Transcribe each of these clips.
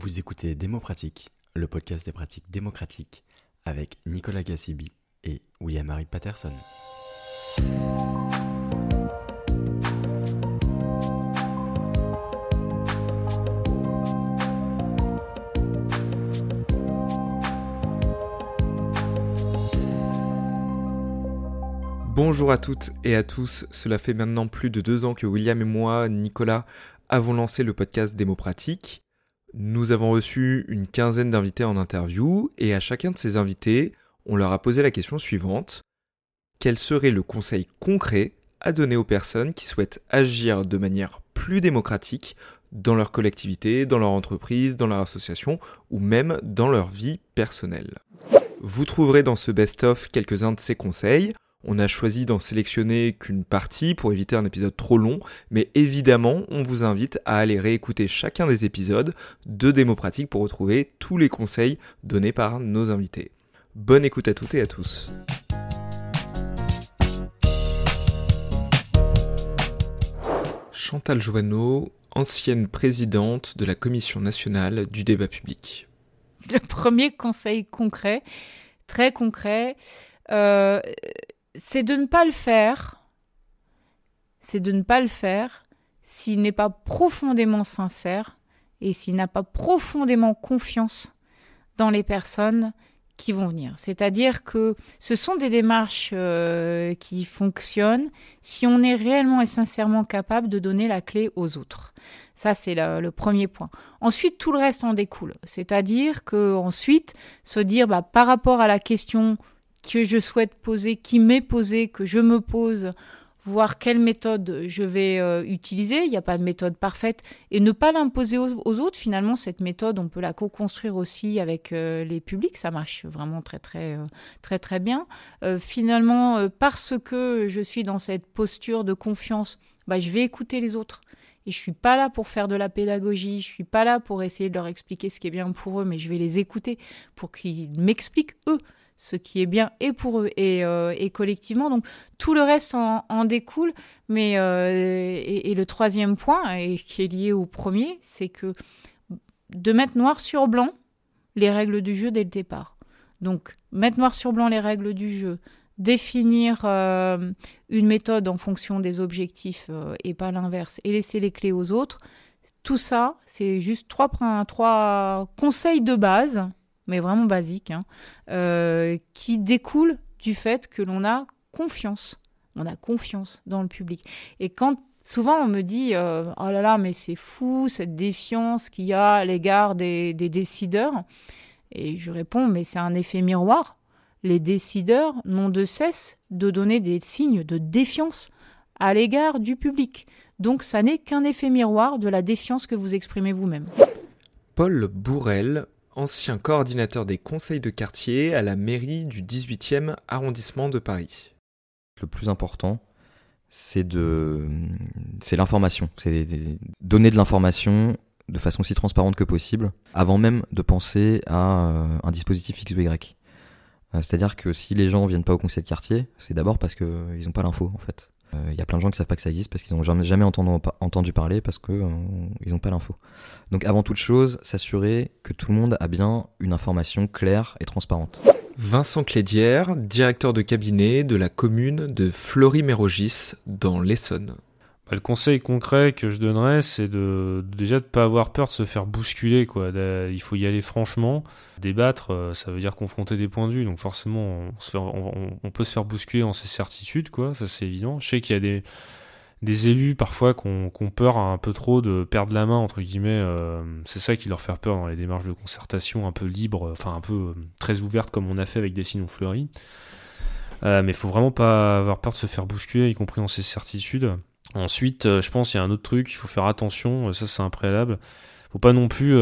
Vous écoutez Démopratique, le podcast des pratiques démocratiques avec Nicolas Gassibi et William-Harry Patterson. Bonjour à toutes et à tous, cela fait maintenant plus de 2 ans que William et moi, Nicolas, avons lancé le podcast Démopratique. Nous avons reçu une quinzaine d'invités en interview et à chacun de ces invités, on leur a posé la question suivante. Quel serait le conseil concret à donner aux personnes qui souhaitent agir de manière plus démocratique dans leur collectivité, dans leur entreprise, dans leur association ou même dans leur vie personnelle? Vous trouverez dans ce best-of quelques-uns de ces conseils. On a choisi d'en sélectionner qu'une partie pour éviter un épisode trop long, mais évidemment, on vous invite à aller réécouter chacun des épisodes de Démopratique pour retrouver tous les conseils donnés par nos invités. Bonne écoute à toutes et à tous. Chantal Joanneau, ancienne présidente de la Commission nationale du débat public. Le premier conseil concret, très concret, c'est de ne pas le faire. C'est de ne pas le faire s'il n'est pas profondément sincère et s'il n'a pas profondément confiance dans les personnes qui vont venir. C'est-à-dire que ce sont des démarches qui fonctionnent si on est réellement et sincèrement capable de donner la clé aux autres. Ça, c'est le premier point. Ensuite, tout le reste en découle. C'est-à-dire qu'ensuite, se dire par rapport à la question que je souhaite poser, qui m'est posée, que je me pose, voir quelle méthode je vais utiliser. Il n'y a pas de méthode parfaite. Et ne pas l'imposer aux autres. Finalement, cette méthode, on peut la co-construire aussi avec les publics. Ça marche vraiment très bien. Finalement, parce que je suis dans cette posture de confiance, je vais écouter les autres. Et je ne suis pas là pour faire de la pédagogie, je ne suis pas là pour essayer de leur expliquer ce qui est bien pour eux, mais je vais les écouter pour qu'ils m'expliquent, eux, ce qui est bien et pour eux et collectivement. Donc, tout le reste en découle. Mais et le troisième point, et qui est lié au premier, c'est que de mettre noir sur blanc les règles du jeu dès le départ. Donc, mettre noir sur blanc les règles du jeu, définir une méthode en fonction des objectifs et pas l'inverse, et laisser les clés aux autres. Tout ça, c'est juste trois conseils de base, mais vraiment basiques, qui découlent du fait que l'on a confiance. On a confiance dans le public. Et quand souvent on me dit « Oh là là, mais c'est fou, cette défiance qu'il y a à l'égard des décideurs », et je réponds « Mais c'est un effet miroir. Les décideurs n'ont de cesse de donner des signes de défiance à l'égard du public. Donc ça n'est qu'un effet miroir de la défiance que vous exprimez vous-même. » Paul Bourrel, ancien coordinateur des conseils de quartier à la mairie du 18e arrondissement de Paris. Le plus important, c'est l'information. C'est donner de l'information de façon aussi transparente que possible, avant même de penser à un dispositif X ou Y. C'est-à-dire que si les gens viennent pas au conseil de quartier, c'est d'abord parce qu'ils n'ont pas l'info, en fait. Il y a plein de gens qui savent pas que ça existe parce qu'ils n'ont jamais entendu parler parce que ils n'ont pas l'info. Donc avant toute chose, s'assurer que tout le monde a bien une information claire et transparente. Vincent Clédière, directeur de cabinet de la commune de Fleury-Mérogis dans l'Essonne. Le conseil concret que je donnerais, c'est déjà de pas avoir peur de se faire bousculer, quoi. Il faut y aller franchement. Débattre, ça veut dire confronter des points de vue. Donc forcément, on peut se faire bousculer dans ses certitudes, quoi. Ça, c'est évident. Je sais qu'il y a des élus, parfois, qui ont peur un peu trop de perdre la main, entre guillemets. C'est ça qui leur fait peur dans les démarches de concertation un peu libres, enfin un peu très ouvertes, comme on a fait avec Décidons Fleury. Mais il faut vraiment pas avoir peur de se faire bousculer, y compris dans ses certitudes. Ensuite, je pense qu'il y a un autre truc, il faut faire attention, ça c'est un préalable. Faut pas non plus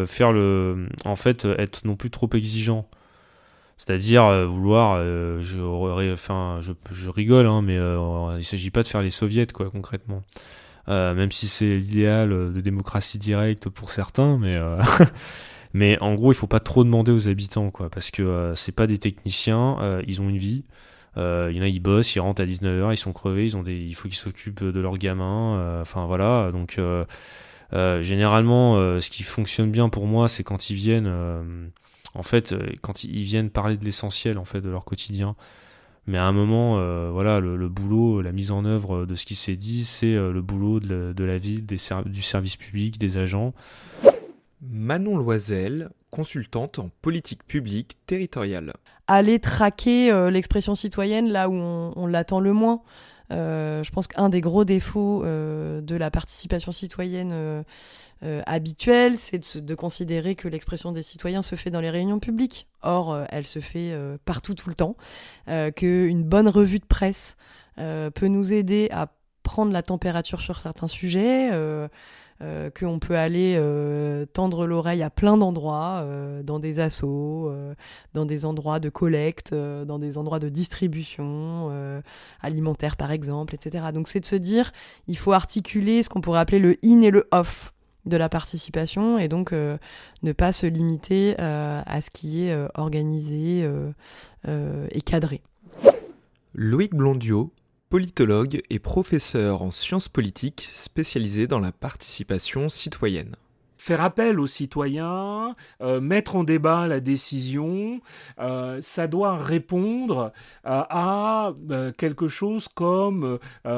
être non plus trop exigeant. C'est-à-dire vouloir, je rigole, mais il s'agit pas de faire les soviets, quoi, concrètement. Même si c'est l'idéal de démocratie directe pour certains, mais mais en gros, il faut pas trop demander aux habitants, quoi, parce que c'est pas des techniciens, ils ont une vie. Il y en a, ils bossent, ils rentrent à 19h, ils sont crevés, il faut qu'ils s'occupent de leurs gamins, voilà, donc Généralement, ce qui fonctionne bien pour moi, c'est quand ils viennent, quand ils viennent parler de l'essentiel en fait de leur quotidien. Mais à un moment, voilà, le boulot, la mise en œuvre de ce qui s'est dit, c'est le boulot de la ville, du service public, des agents. Manon Loisel, consultante en politique publique territoriale. Aller traquer l'expression citoyenne là où on l'attend le moins. Je pense qu'un des gros défauts de la participation citoyenne habituelle, c'est de considérer que l'expression des citoyens se fait dans les réunions publiques. Or, elle se fait partout, tout le temps. Qu'une bonne revue de presse peut nous aider à prendre la température sur certains sujets, qu'on peut aller tendre l'oreille à plein d'endroits, dans des assos, dans des endroits de collecte, dans des endroits de distribution alimentaire par exemple, etc. Donc c'est de se dire, il faut articuler ce qu'on pourrait appeler le in et le off de la participation, et donc ne pas se limiter à ce qui est organisé et cadré. Loïc Blondiot, politologue et professeur en sciences politiques spécialisé dans la participation citoyenne. Faire appel aux citoyens, mettre en débat la décision, ça doit répondre à quelque chose comme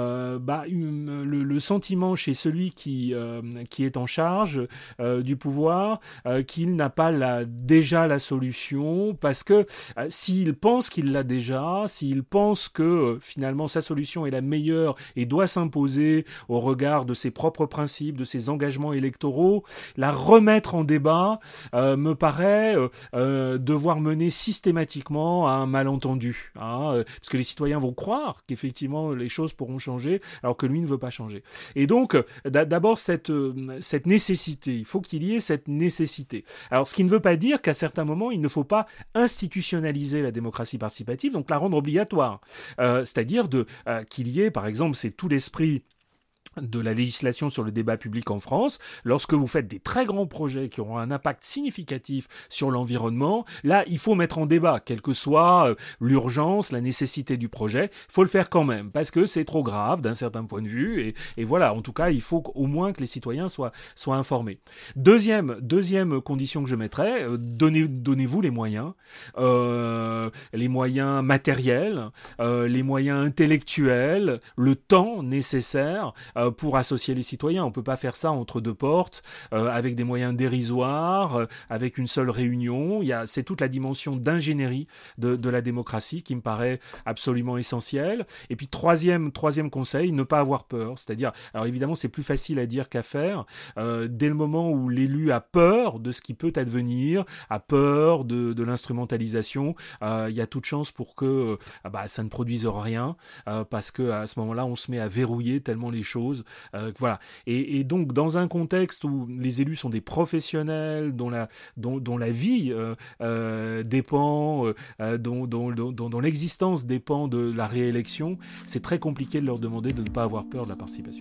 le sentiment chez celui qui est en charge du pouvoir qu'il n'a pas déjà la solution, parce que s'il pense qu'il l'a déjà, s'il pense que finalement sa solution est la meilleure et doit s'imposer au regard de ses propres principes, de ses engagements électoraux, la remettre en débat me paraît devoir mener systématiquement à un malentendu, parce que les citoyens vont croire qu'effectivement les choses pourront changer alors que lui ne veut pas changer. Et donc d'abord cette nécessité, il faut qu'il y ait cette nécessité. Alors ce qui ne veut pas dire qu'à certains moments il ne faut pas institutionnaliser la démocratie participative, donc la rendre obligatoire, c'est-à-dire qu'il y ait, par exemple, c'est tout l'esprit de la législation sur le débat public en France, lorsque vous faites des très grands projets qui auront un impact significatif sur l'environnement, là, il faut mettre en débat, quelle que soit l'urgence, la nécessité du projet, il faut le faire quand même, parce que c'est trop grave d'un certain point de vue, et voilà, en tout cas, il faut au moins que les citoyens soient informés. Deuxième condition que je mettrais, donnez-vous les moyens matériels, les moyens intellectuels, le temps nécessaire pour associer les citoyens. On ne peut pas faire ça entre deux portes, avec des moyens dérisoires, avec une seule réunion. C'est toute la dimension d'ingénierie de la démocratie qui me paraît absolument essentielle. Et puis troisième conseil, ne pas avoir peur. C'est-à-dire, alors évidemment c'est plus facile à dire qu'à faire, dès le moment où l'élu a peur de ce qui peut advenir, a peur de l'instrumentalisation, il y a toute chance pour que ça ne produise rien, parce que à ce moment-là on se met à verrouiller tellement les choses. Voilà. Et donc, dans un contexte où les élus sont des professionnels, dont la vie dépend, dont l'existence dépend de la réélection, c'est très compliqué de leur demander de ne pas avoir peur de la participation.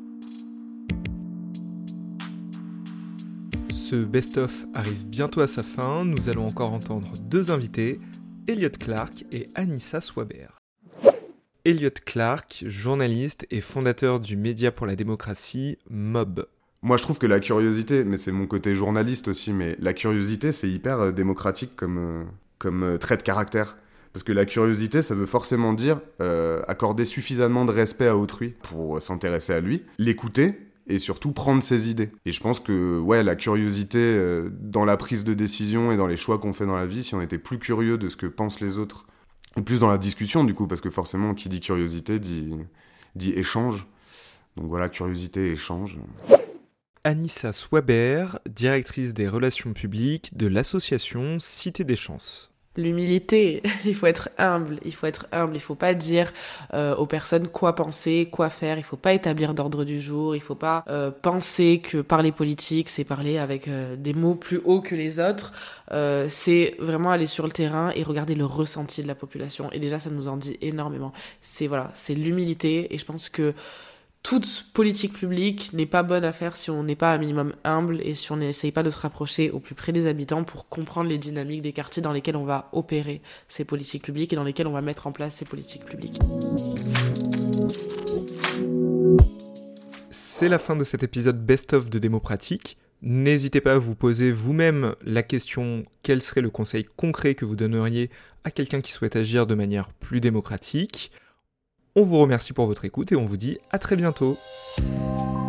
Ce best-of arrive bientôt à sa fin. Nous allons encore entendre deux invités, Elliot Clark et Anissa Swaber. Elliot Clark, journaliste et fondateur du média pour la démocratie, MOB. Moi, je trouve que la curiosité, mais c'est mon côté journaliste aussi, mais la curiosité, c'est hyper démocratique comme trait de caractère. Parce que la curiosité, ça veut forcément dire accorder suffisamment de respect à autrui pour s'intéresser à lui, l'écouter et surtout prendre ses idées. Et je pense que la curiosité dans la prise de décision et dans les choix qu'on fait dans la vie, si on était plus curieux de ce que pensent les autres, et plus dans la discussion du coup, parce que forcément qui dit curiosité dit échange. Donc voilà, curiosité et échange. Anissa Swaber, directrice des relations publiques de l'association Cité des Chances. L'humilité, il faut être humble, il faut pas dire aux personnes quoi penser, quoi faire, il faut pas établir d'ordre du jour, il faut pas penser que parler politique, c'est parler avec des mots plus hauts que les autres, c'est vraiment aller sur le terrain et regarder le ressenti de la population, et déjà ça nous en dit énormément. C'est l'humilité, et je pense que toute politique publique n'est pas bonne à faire si on n'est pas un minimum humble et si on n'essaye pas de se rapprocher au plus près des habitants pour comprendre les dynamiques des quartiers dans lesquels on va opérer ces politiques publiques et dans lesquels on va mettre en place ces politiques publiques. C'est la fin de cet épisode best-of de Démopratique. N'hésitez pas à vous poser vous-même la question quel serait le conseil concret que vous donneriez à quelqu'un qui souhaite agir de manière plus démocratique. On vous remercie pour votre écoute et on vous dit à très bientôt.